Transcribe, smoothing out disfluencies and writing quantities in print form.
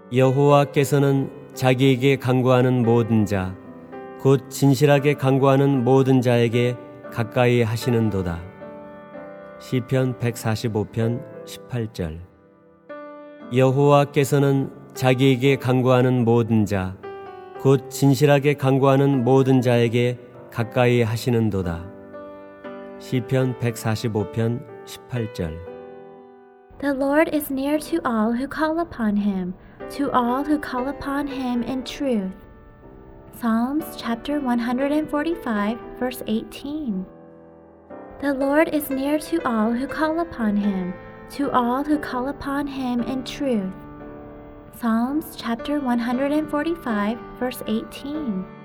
여호와께서는 자기에게 간구하는 모든 자, 곧 진실하게 간구하는 모든 자에게 가까이 하시는도다. 시편 145편 18절. 여호와께서는 자기에게 간구하는 모든 자, 곧 진실하게 간구하는 모든 자에게 가까이 하시는도다. 시편 145편 18절. The Lord is near to all who call upon him, to all who call upon him in truth. Psalms chapter 145, verse 18. The Lord is near to all who call upon him, to all who call upon him in truth. Psalms chapter 145, verse 18.